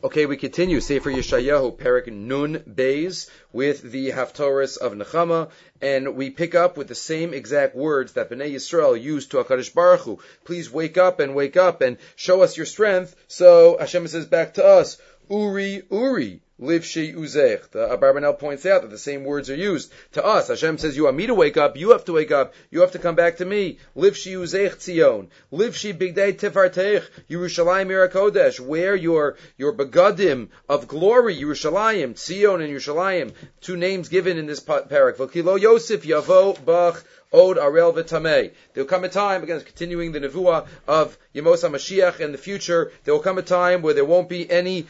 Okay, we continue. Sefer Yeshayahu, Perek Nun Beis, with the Haftorahs of Nechama, and we pick up with the same exact words that Bnei Yisrael used to HaKadosh Baruch Hu. Please wake up and show us your strength. So Hashem says back to us, Uri, Uri. Livshi uzech. The Abarbanel points out that the same words are used to us. Hashem says, you want me to wake up, you have to wake up, you have to come back to me. Livshi uzech Tzion. Livshi bigdei tifarteich. Yerushalayim Yerakodesh. Wear your begadim of glory, Yerushalayim, Tzion and Yerushalayim. Two names given in this parak. V'kilo Yosef Yavo Bach Od Arel V'Tamei. There will come a time, again, continuing the nevuah of Yemos HaMashiach in the future, there will come a time where there won't be any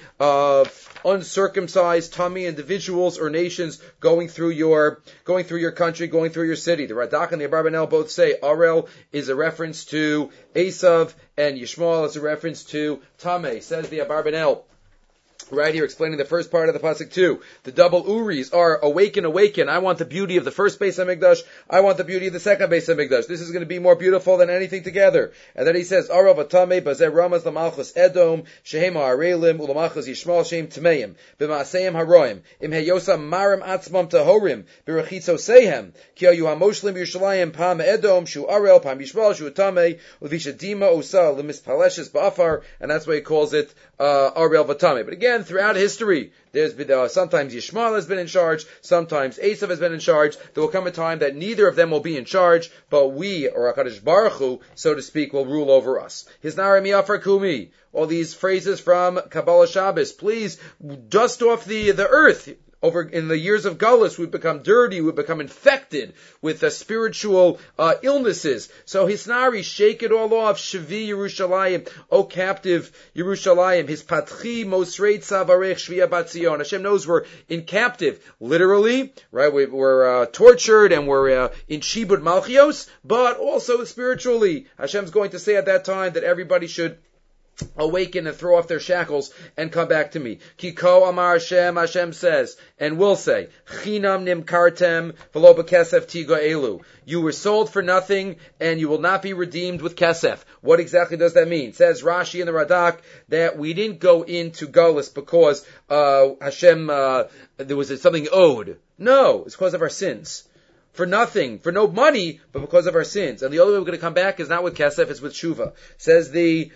uncircumcised tummy individuals or nations going through your country, going through your city. The Radak and the Abarbanel both say Arel is a reference to Esav and Yishmael is a reference to Tamei. Says the Abarbanel right here, explaining the first part of the pasuk too. The double uris are awaken, awaken. I want the beauty of the first Beis HaMikdash. I want the beauty of the second Beis HaMikdash. This is going to be more beautiful than anything together. And then he says, Arav Atame Bazer Ramas Lamalchus Edom Shehem Ha'arelim Ulamachus Yishmael Shem Tmeim B'Maaseim Haroim Im Heyosam Marim Atzmam Tahorim B'Rechitzo Sehem Ki Ayu HaMoshlim Yerushalayim Pam Edom Shu Arel Pam Yishmael Shu Tamei Uvishadima Osa Lemispaleshes Ba'afar, and that's why he calls it Arel Vatame. But again, throughout history, there's been sometimes Yishmael has been in charge, sometimes Esav has been in charge. There will come a time that neither of them will be in charge, but we, or HaKadosh Baruch Hu, so to speak, will rule over us. Hisnarem Yafar Kumi. All these phrases from Kabbalah Shabbos. Please dust off the earth. Over in the years of Galus, we've become dirty, we've become infected with spiritual illnesses. So Hisnari, shake it all off. Shavi Yerushalayim, O captive Yerushalayim. His patchi mosrei tzavarech shviya bat Zion. Hashem knows we're in captive, literally, right? We're tortured and we're in Shibud Malchios, but also spiritually. Hashem's going to say at that time that everybody should awaken and throw off their shackles and come back to me. Kiko Amar Hashem, Hashem says, and will say, Chinam nimkartem v'lo b'kesef tiga elu. You were sold for nothing, and you will not be redeemed with kesef. What exactly does that mean? Says Rashi in the Radak that we didn't go into Galus because Hashem, there was something owed. No, it's because of our sins. For nothing, for no money, but because of our sins. And the only way we're going to come back is not with kesef, it's with tshuva. Says the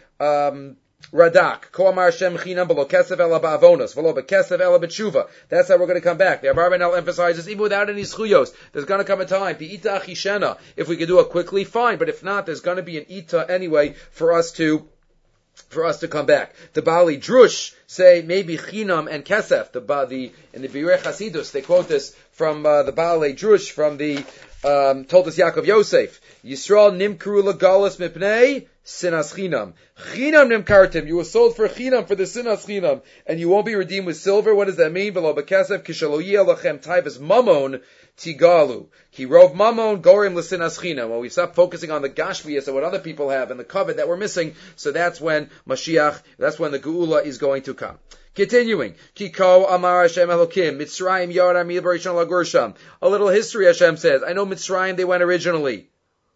Radak, Ko Amar Hashem Chinam b'lo kesef ela ba'avonos, v'lo b'kesef ela b'tshuva. That's how we're going to come back. The Abarbanel emphasizes, even without any schuyos, there's going to come a time, Bi'ita achishena. If we can do it quickly, fine. But if not, there's going to be an ita anyway for us to come back. The Bali Drush say maybe Chinam and Kesef. In the Birei Chasidus, they quote this from the Bali Drush from the told us Yaakov Yosef. Yisrael nimkru legalus mipnei sinas chinam. Chinam nimkartim. You were sold for chinam, for the sinas chinam, and you won't be redeemed with silver. What does that mean? V'lo b'kesef kishalo yeh lachem taivas mamon tigalu. Ki rov mamon gorim l'sinas chinam. When we stop focusing on the gashmias and what other people have and the covet that we're missing, so that's when Mashiach, that's when the Geula is going to come. Continuing, Kiko Amar Hashem Elokim, Mitzrayim Yara Mi'Barishon Lagursham. A little history, Hashem says. I know Mitzrayim, they went originally.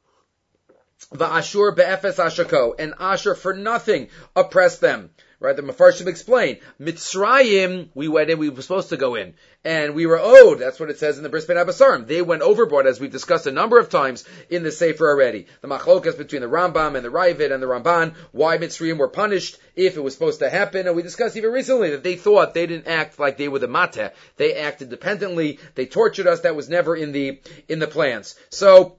Va'ashur be'efes ashako, and Ashur for nothing oppressed them. Right, the Mefarshim explain. Mitzrayim, we went in, we were supposed to go in. And we were owed, that's what it says in the Bris Ben Abasarim. They went overboard, as we've discussed a number of times in the Sefer already. The machlokas between the Rambam and the Ravid and the Ramban, why Mitzrayim were punished if it was supposed to happen. And we discussed even recently that they thought they didn't act like they were the Mateh. They acted independently. They tortured us. That was never in the plans. So,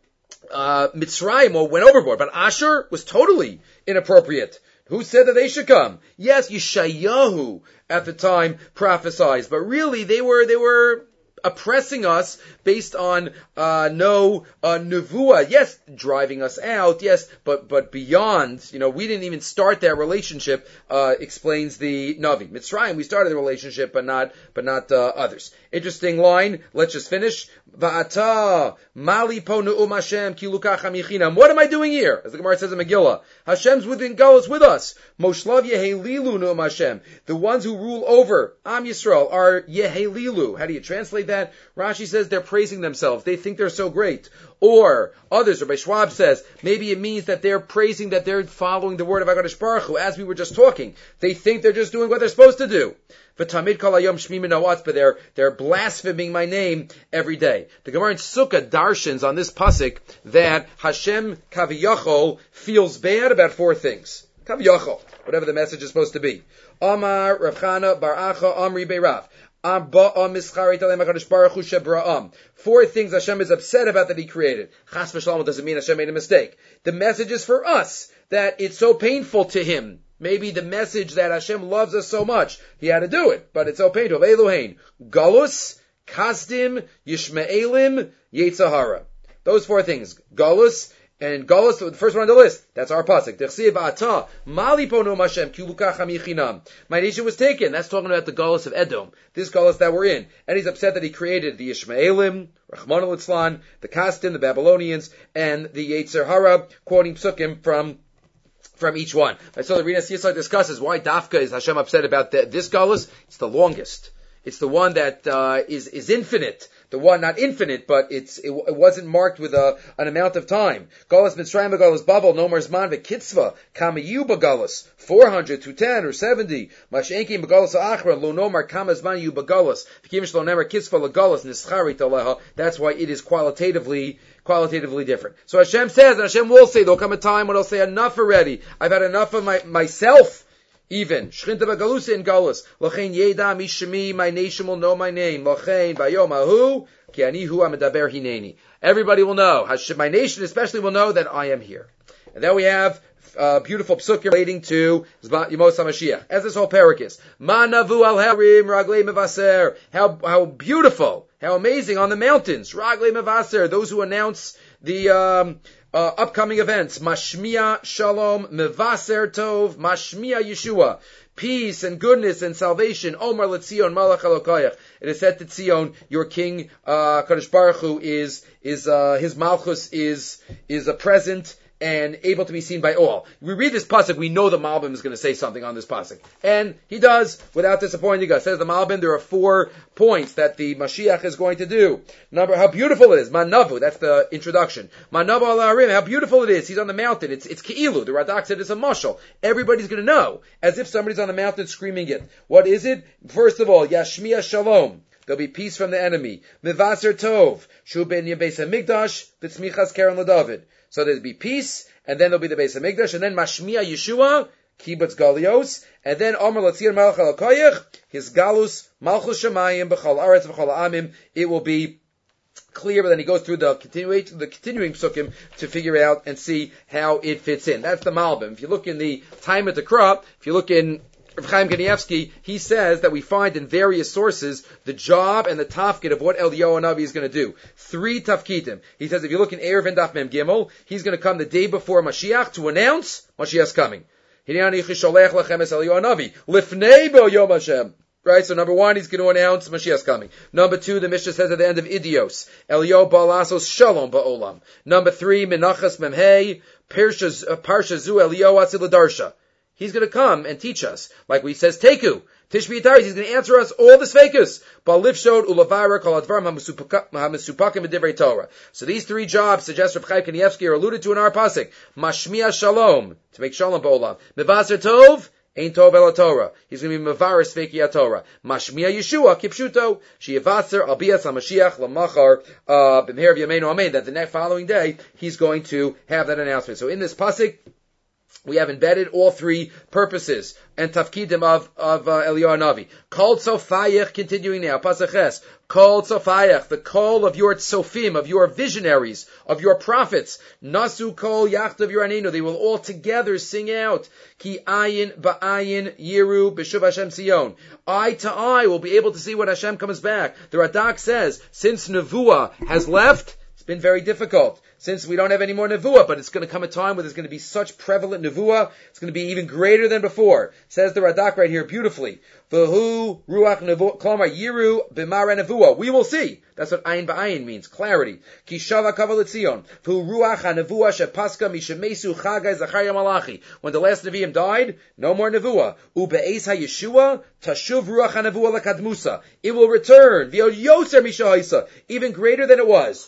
Mitzrayim went overboard, but Ashur was totally inappropriate. Who said that they should come? Yes, Yeshayahu at the time prophesied, but really they were oppressing us based on no nevuah. Yes, driving us out. Yes, but beyond, we didn't even start that relationship. Explains the Navi. Mitzrayim, we started the relationship, but not others. Interesting line. Let's just finish. Va'ata mali po nu'um Hashem ki lukacham yichinam. What am I doing here? As the Gemara says in Megillah, Hashem's within Galus with us. Moshlav yehelilu nu'um Hashem. The ones who rule over Am Yisrael are yehelilu. How do you translate that? that? Rashi says they're praising themselves. They think they're so great. Or others, Rabbi Schwab says, maybe it means that they're praising that they're following the word of HaKadosh Baruch Hu, as we were just talking. They think they're just doing what they're supposed to do. But they're blaspheming my name every day. The Gemara in Sukkah darshans on this pasuk that Hashem Kaviyachol feels bad about four things. Kaviyachol, whatever the message is supposed to be. Amar Rav Chana Bar Acha Amri Beirav. Four things Hashem is upset about that He created. Chas v'shalom doesn't mean Hashem made a mistake. The message is for us that it's so painful to Him. Maybe the message that Hashem loves us so much, He had to do it, but it's so painful. Elohein, Galus, Kasdim, Yishmaelim, Yetzahara. Those four things. Galus, and Galus, the first one on the list, that's our pasuk. My nation was taken. That's talking about the Galus of Edom. This Galus that we're in. And He's upset that He created the Yishmaelim, Rachmana litzlan, the Kasdim, the Babylonians, and the Yetzer Hara, quoting psukim from each one. So the Rina Yisrael discusses why Dafka is Hashem upset about this Galus. It's the longest. It's the one that is infinite. The one, not infinite, but it wasn't marked with an amount of time. Galus Mitzrayim, Galus Babel, no more Zman v'Kitzva, Kamayu Bagalus, 400 to 10 or 70. Mashenki Bagalus Achra, Lo Nomar Kama Zman Yu Bagalus, V'Kimish Lo Nemer Kitzva Lagalus Nischarit Aleha. That's why it is qualitatively different. So Hashem says, and Hashem will say, there'll come a time when I'll say enough already. I've had enough of myself. Even Shchinta Bagalusa in Galus, Lachain Yeda Mishmi, my nation will know my name. Lachain Bayom Ahu, Ki Ani Hu Amadaber Hineni. Everybody will know. My nation especially will know that I am here. And then we have beautiful psukim relating to Yemos HaMashiach. As this whole parak is, Ma Navu Al Harim Raglei Mevaser. How beautiful, how amazing on the mountains. Raglei Mevaser. Those who announce the upcoming events. Mashmiya Shalom, Mevaser Tov, Mashmiya Yeshua. Peace and goodness and salvation. Omar Letzion Malach Elokayach. It is said to Tzion, your king, Kadosh Baruch Hu is his malchus is a present and able to be seen by all. We read this pasuk, we know the Malbim is going to say something on this pasuk. And he does, without disappointing us. Says the Malbim, there are 4 points that the Mashiach is going to do. Number, how beautiful it is. Manavu, that's the introduction. Manavu al-Arim, how beautiful it is. He's on the mountain. It's Ke'ilu. The Radak said it's a mashal. Everybody's going to know, as if somebody's on the mountain screaming it. What is it? First of all, Yashmiya Shalom. There'll be peace from the enemy. Mevaser Tov. Shu ben Beis HaMikdash, V'tzmichas Keren LeDavid. So there'll be peace, and then there'll be the Beis HaMikdash, and then Mashmiya Yeshua, Kibbutz Galios, and then Omer Latzir Malach HaLakoyach, his Galus, Malchus Shemayim, B'chol Aretz, B'chol Amim. It will be clear, but then he goes through the continuing psukim to figure out and see how it fits in. That's the Malbim. If you look in the time at the crop, if you look in Rav Chaim Kanievsky, he says that we find in various sources the job and the tafkid of what Eliyahu Hanavi is going to do. 3 tafkidim. He says if you look in Erev and Daf Mem Gimel, he's going to come the day before Mashiach to announce Mashiach's coming. Right, so number 1, he's going to announce Mashiach's coming. Number 2, the Mishnah says at the end of Idios, Eliyahu Balasos Shalom Ba'olam. Number 3, Menachas Memhei, Parsha Zu Eliyahu Atzil Darsha. He's going to come and teach us. Like we says, Teku. Tishbi Yitaris, he's going to answer us all the Sveikus. Balifshod, Ulavara, Kol Advarim, HaMesupakim, V'divrei Torah. So these 3 jobs, suggest Rav Chaim Kanievsky, are alluded to in our pasuk. Mashmiya Shalom, to make Shalom Ba'olam. Mevaser Tov, Ein Tov Ela Torah. He's going to be Mevaris Sveiki Torah. Mashmiya Yeshua, Kipshuto, Sheyevaser, Albiyas HaMashiach, Lamachar, B'mher V'yameinu Amen. That the next following day, he's going to have that announcement. So in this pasuk, we have embedded all 3 purposes and tafkidim of Eliyahu Hanavi. Kol Tzofayach, continuing now, Pasaches. Kol Tzofayach, the call of your Tzofim, of your visionaries, of your prophets. Nasu Kol Yachtav Yoranenu, they will all together sing out. Ki Ayin Ba'ayin Yiru B'Shuv Hashem Sion. Eye to eye will be able to see when Hashem comes back. The Radak says, since Nevuah has left, it's been very difficult. since we don't have any more nevuah, but it's going to come a time where there's going to be such prevalent nevuah, it's going to be even greater than before. Says the Radak right here beautifully. V'hu ruach nevuah, klamar yiru b'mara nevuah. We will see. That's what ayin ba'ayin means, clarity. Ki shava kaval etzion. V'hu ruach ha-nevuah shepaska mishemesu chagai Zachariah Malachi. When the last Nevi'im died, no more nevuah. U'be'ez ha-Yeshua tashuv ruach ha-nevuah lakadmusa. It will return. V'yod yoser mishahaisa. Even greater than it was.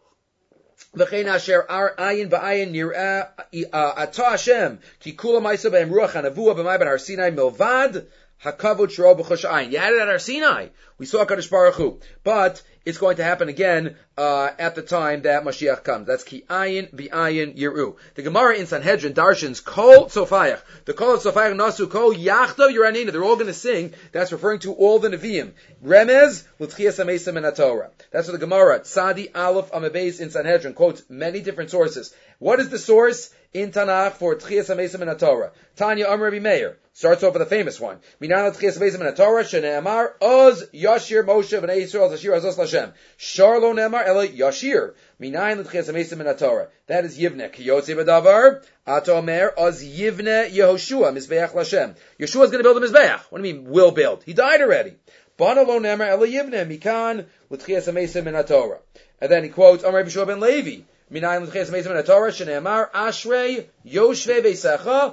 V'chein asher ayin ba'ayin nir'ah ata Hashem ki kula ma'isa b'hem ruach ha-nevuah b'may ben Har Sinai milvad hakavod shro b'chosh ayin. You had it at Har Sinai. We saw Kadosh Baruch Hu. But it's going to happen again at the time that Mashiach comes. That's ki ayin b'ayin yiru. The Gemara in Sanhedrin darshans kol tzofayach. The kol tzofayach nasu kol yachdav yiranina. They're all going to sing. That's referring to all the Nevi'im. Remez l'tchias amesim in Torah. That's what the Gemara Tzadi Aleph Amabeis in Sanhedrin quotes many different sources. What is the source in Tanakh for tchias amesim in Torah? Tanya Amar Rabbi Meir starts off with a famous one. Minan tchias amesim in Torah shene'amar oz yashir Moshe v'nei Yisrael zashir azos Lashem. Shar lo ne'amar ela yashir. Minayin l'tchias amesim in Torah. That is Yivne. Ki yotze b'davar ato omer oz Yivne Yehoshua mizbeach Lashem. Yeshua is going to build a mizbeach. What do you mean will build? He died already. Bana lo ne'amar ela Yivne mikan l'tchias amesim in Torah. And then he quotes Amar B'Shua ben Levi. Minayin l'tchias amesim in Torah shene'amar ashrei yoshvei v'secha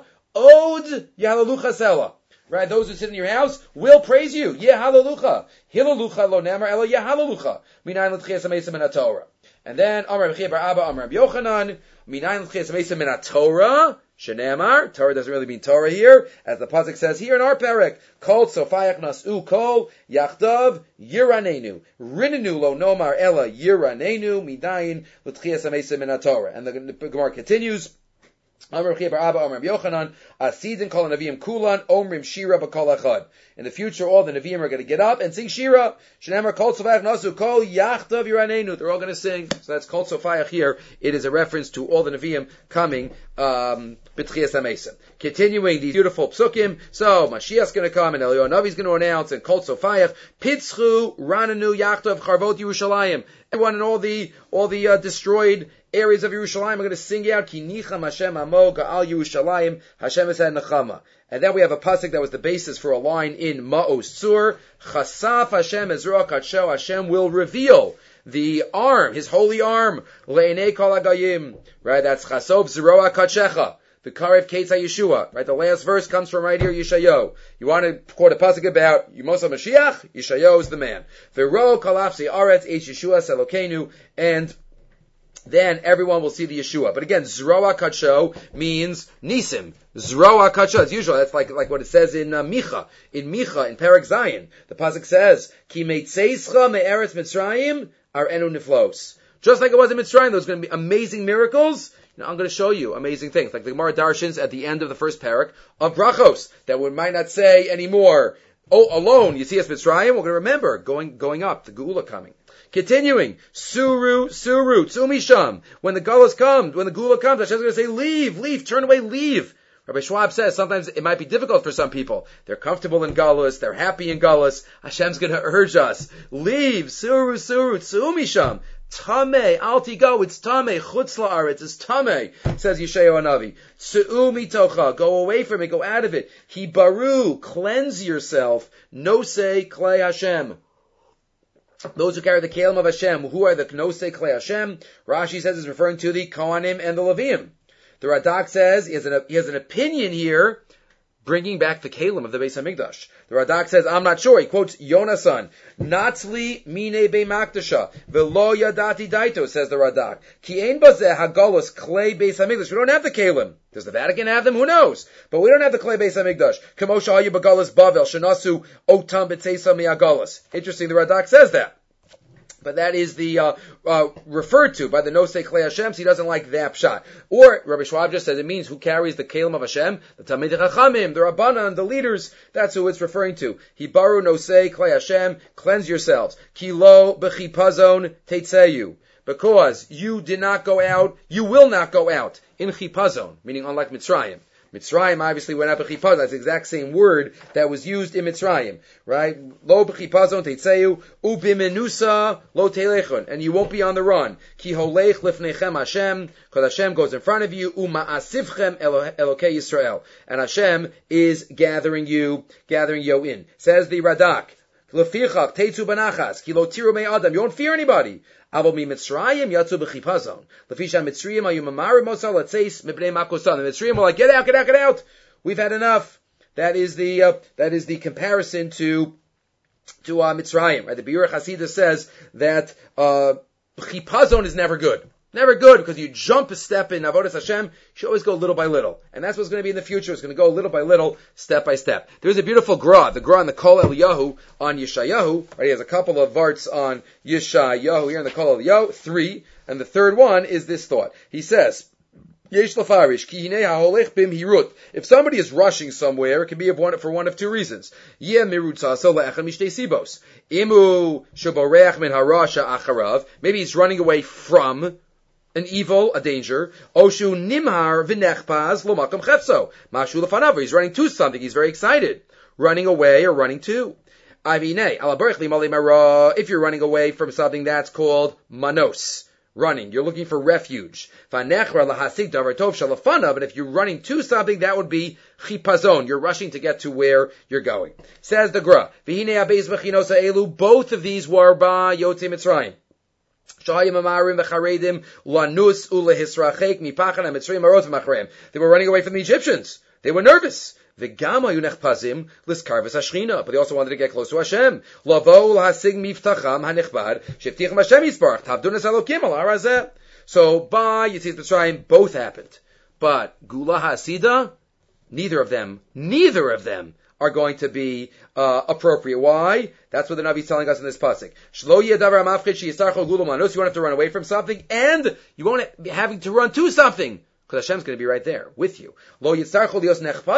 od yahalalucha sela. Right, those who sit in your house will praise you. Yehalalucha. Hilalucha lo ne'amar ela yehalalucha. Minayin l'tchias amesim in Torah. And then Amar B'Chia bar Abba Amar Rabbi Yochanan. Minayin l'tchias amesim in Torah. Shene'amar. Torah doesn't really mean Torah here, as the pasuk says here in our perek. Kol tzofayach nasu kol yachdav yiranenu. Rinenu lo nomar ela yiranenu. Minayin l'tchias amesim in Torah. And the Gemara continues. Amar B'Chia bar Abba Amar Rabbi Yochanan. Asidin kol Nevi'im kulan omrim shira b'kol echad. In the future, all the Nevi'im are going to get up and sing shira. Shenemar kol tzofayach nasu kol yachdav yiranenu. They're all going to sing. So that's kol tzofayach here. It is a reference to all the Nevi'im coming b'tchias amesim. Continuing these beautiful psukim. So Mashiach's going to come and Eliyahu Navi's going to announce and kol tzofayach pitzchu rananu yachdav charvot Yerushalayim. Everyone in all the destroyed areas of Yerushalayim are going to sing out Ki nicham Hashem amo ga'al Yerushalayim Hashem es nechama. And then we have a pasuk that was the basis for a line in Ma'os Tzur. Chasaf Hashem ezra kadsho. Hashem will reveal the arm, His holy arm. Le'enei kol hagayim. Right, that's Chasov zeroa kadshecha. The Karev Ketz HaYeshua. Right, the last verse comes from right here, Yeshayahu. You want to quote a pasuk about Yimosa Mashiach? Yeshayahu is the man. V'ro kalafsi aretz eish Yeshua selokenu. And then everyone will see the Yeshua. But again, Zroa Kadsho means Nisim. Zroa Kadsho, as usual. That's like what it says in Micha. In Micha, in Perek Zayin, the pasuk says, Ki meitzeischa me'eretz Mitzrayim ar enu niflos. Just like it was in Mitzrayim, there's going to be amazing miracles. Now I'm going to show you amazing things. Like the Gemara Darshans at the end of the first parak of Brachos, that we might not say anymore. Oh, alone, you see us Mitzrayim, we're going to remember going up, the Geula coming. Continuing, Suru, Tzumisham. When the Gullahs come, when the Geula comes, Hashem's going to say, leave, turn away, leave. Rabbi Schwab says sometimes it might be difficult for some people. They're comfortable in Gullahs, they're happy in Gullahs. Hashem's going to urge us, leave, Suru, Tzumisham. Tameh, alti go, it's Tameh, chutz la'aretz, it's Tameh, says Yeshayahu Hanavi. Tzu'u mitocha, go away from it, go out of it. Hibaru, cleanse yourself. Nosei klei Hashem. Those who carry the Kalim of Hashem, who are the Knosei Klei Hashem, Rashi says is referring to the Kohanim and the Leviim. The Radak says he has an opinion here, bringing back the Kalim of the Beis Hamikdash. The Radak says, I'm not sure. He quotes Yonasan, Natzli mine be makdasha, velo yadati daito, says the Radak. Ki ein bazeh hagalos klei Beis Hamikdash. We don't have the Kalim. Does the Vatican have them? Who knows? But we don't have the klei Beis Hamikdash. Kamosha hayu bagalas Bavel, shenasu otam b'tzeisa mi'agalas. Interesting, the Radak says that. But that is the referred to by the Nosei Klei Hashem, so he doesn't like that pshat. Or Rabbi Schwab just says it means who carries the Kalim of Hashem, the Talmidei Chachamim, the Rabbanan, the leaders. That's who it's referring to. Hibaru Nosei Klei Hashem, cleanse yourselves. Kilo b'chipazon teitzeyu. Because you did not go out, you will not go out in chipazon, meaning unlike Mitzrayim. Mitzrayim obviously went out b'chipazon. That's the exact same word that was used in Mitzrayim, right? Lo b'chipazon teitzeu ubimenusa lo telechon, and you won't be on the run. Ki holech lifnechem Hashem, because Hashem goes in front of you. Uma'asivchem Elokei Yisrael, and Hashem is gathering you in. Says the Radak. Lefichach teitzu banachas ki lo tiru me adam. You won't fear anybody. Avo mi Mitzrayim yatzu b'chipazon. Lefisha Mitzrayim ayu mamarim mosa latzeis mibnei makosan. The Mitzrayim were like, get out. We've had enough. That is the comparison to Mitzrayim. Right? The Biur Hasidah says that chipazon is never good. Never good, because you jump a step in Avodas Hashem, you should always go little by little. And that's what's going to be in the future. It's going to go little by little, step by step. There's a beautiful gra, the gra in the Kol Eliyahu on Yeshayahu. Right, he has a couple of varts on Yeshayahu here in the Kol Eliyahu, 3. And the third one is this thought. He says, Yesh lafarish, ki hinei ha'holech bim hirut. If somebody is rushing somewhere, it can be for one of two reasons. Yeh mirutzaso le'echad mishtei sibos. Imu shaboreach min harasha acharav. Maybe he's running away from an evil, a danger. Oshu nimhar v'nechpaz lo makom chefso. Mashu lefanav. He's running to something. He's very excited. Running away or running to. Avine, alabarich limali mara. If you're running away from something, that's called manos. Running. You're looking for refuge. V'nechra lahasig davar tov shalafanav. And if you're running to something, that would be chipazon. You're rushing to get to where you're going. Says the Gra. V'hine abeis v'chinosa elu. Both of these were by Yotzei Mitzrayim. They were running away from the Egyptians. They were nervous. But they also wanted to get close to Hashem. So by Yetzias Mitzrayim, both happened. But Gula HaSida, neither of them are going to be appropriate. Why? That's what the Navi is telling us in this pasuk. You won't have to run away from something, and you won't be having to run to something, because Hashem's going to be right there with you. That's what the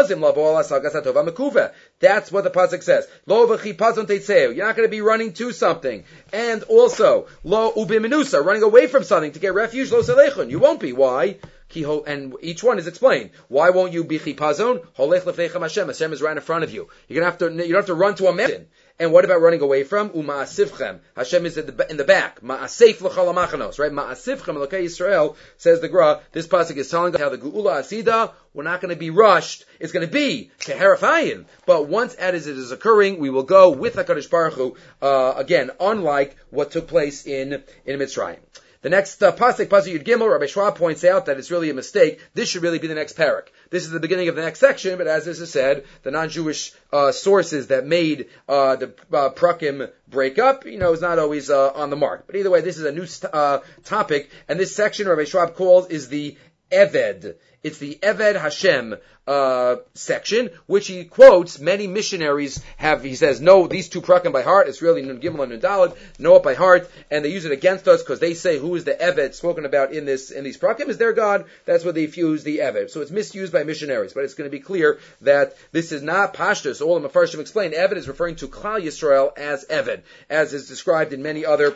pasuk says. You're not going to be running to something, and also running away from something to get refuge. You won't be. Why? And each one is explained. Why won't you be chipazon? Hashem is right in front of you. You don't have to run to a mountain. And what about running away from? Uma'asivchem. Hashem is in the back. Ma'asif l'chol ha'machanos. Right? Ma'asivchem l'kei Yisrael, says the Gra. This pasuk is telling us how the Geula Asida, we're not going to be rushed. It's going to be Keherafayim. But once as it is occurring, we will go with HaKadosh Baruch Hu, again, unlike what took place in Mitzrayim. The next pasuk Yud Gimel, Rabbi Schwab points out that it's really a mistake. This should really be the next parak. This is the beginning of the next section, but as this is said, the non-Jewish sources that made the prakim break up, is not always on the mark. But either way, this is a new topic, and this section Rabbi Schwab calls is the Eved. It's the Eved Hashem section, which he quotes. Many missionaries he says, know these two prakim by heart. It's really Nun Gimel and Nun Daled, know it by heart, and they use it against us because they say who is the Eved spoken about in these prakim is their God. That's what they fuse the Eved. So it's misused by missionaries, but it's going to be clear that this is not Pashtus. All the Mefarshim explain Eved is referring to Klal Yisrael as Eved, as is described in many other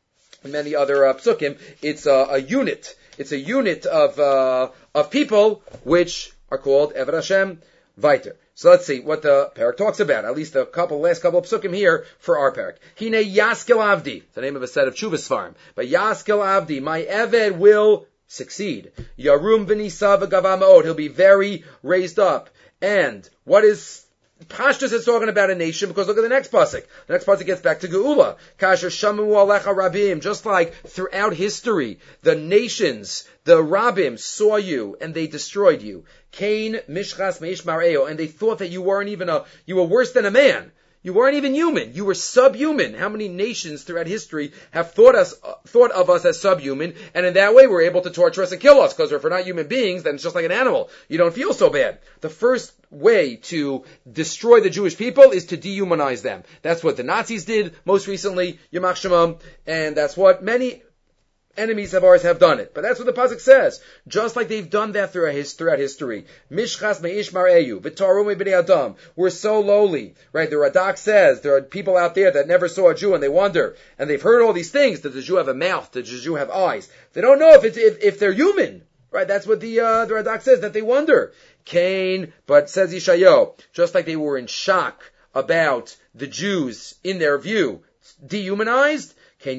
psukim. It's a unit. It's a unit of people which are called Eved Hashem Viter. So let's see what the parak talks about. At least last couple of psukim here for our parak. Hine Yaskel Avdi. It's the name of a set of Chuvas Farm. But Yaskel Avdi, my Eved will succeed. Yarum v'nisa v'gava ma'od. He'll be very raised up. And what is Pashtus is talking about a nation, because look at the next pasuk. The next pasuk gets back to Geula. Kasher shamu alecha rabim. Just like throughout history, the nations, the Rabim, saw you and they destroyed you. Cain mishchas meish mareo, and they thought that you were worse than a man. You weren't even human. You were subhuman. How many nations throughout history have thought of us as subhuman, and in that way we're able to torture us and kill us, because if we're not human beings, then it's just like an animal. You don't feel so bad. The first way to destroy the Jewish people is to dehumanize them. That's what the Nazis did most recently, Yamach Shemam, and that's what many enemies of ours have done it. But that's what the pasuk says. Just like they've done that throughout history. Mishchas me'ish mar'eyu, v'taru me'bnei adam. We're so lowly. Right? The Radak says there are people out there that never saw a Jew and they wonder, and they've heard all these things. Does the Jew have a mouth? Does the Jew have eyes? They don't know if they're human. Right? That's what the Radak says, that they wonder. Cain, but says Yeshayahu, just like they were in shock about the Jews, in their view, dehumanized, but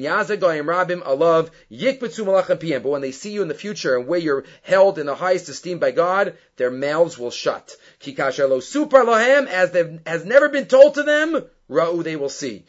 when they see you in the future and where you're held in the highest esteem by God, their mouths will shut. As has never been told to them, Ra'u, they will see.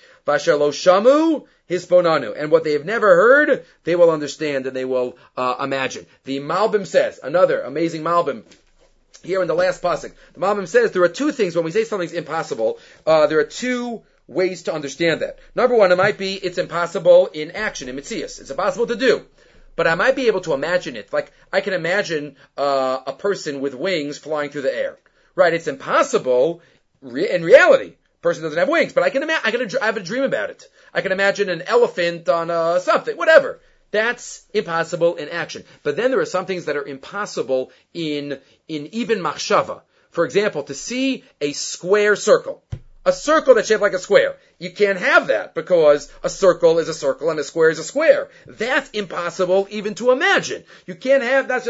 Shamu, Hisponanu. And what they have never heard, they will understand and they will imagine. The Malbim says, another amazing Malbim, here in the last pasuk, the Malbim says there are two things when we say something's impossible. There are two ways to understand that. Number one, it might be it's impossible in action, in Metzias. It's impossible to do. But I might be able to imagine it. Like, I can imagine a person with wings flying through the air. Right? It's impossible in reality. Person doesn't have wings, but I have a dream about it. I can imagine an elephant on something, whatever. That's impossible in action. But then there are some things that are impossible in even machshava. For example, to see a square circle. A circle that's shaped like a square. You can't have that because a circle is a circle and a square is a square. That's impossible even to imagine. You can't have, that's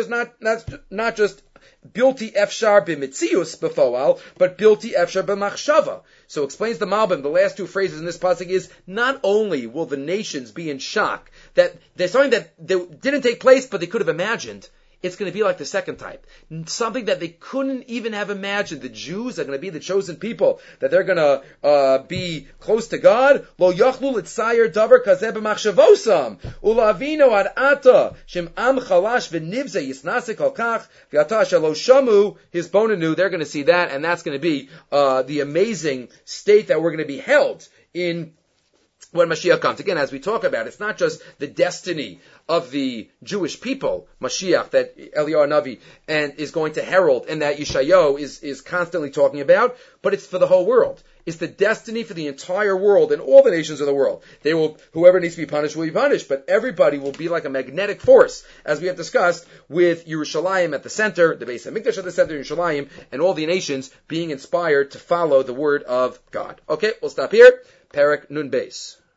not just bilti efshar b'mitzius b'foal, but bilti efshar b'machshava. So explains the Malbim, the last two phrases in this pasuk is, not only will the nations be in shock that there's something that didn't take place but they could have imagined, it's going to be like the second type. Something that they couldn't even have imagined. The Jews are going to be the chosen people, that they're going to be close to God. Lo yachlu l'tzayer davar kazeh b'machshavosam. Ulavino ad ata shem am chalash v'nivze yisnase kol kach v'ata shelo shamu hisbonenu. They're going to see that, and that's going to be the amazing state that we're going to be held in when Mashiach comes. Again, as we talk about, it's not just the destiny of the Jewish people, Mashiach, that Eliyahu Navi and is going to herald, and that Yeshayahu is constantly talking about, but it's for the whole world. It's the destiny for the entire world and all the nations of the world. Whoever needs to be punished will be punished, but everybody will be like a magnetic force, as we have discussed, with Yerushalayim at the center, the Beis HaMikdash at the center, Yerushalayim, and all the nations being inspired to follow the word of God. Okay, we'll stop here. Perek Nun Beis.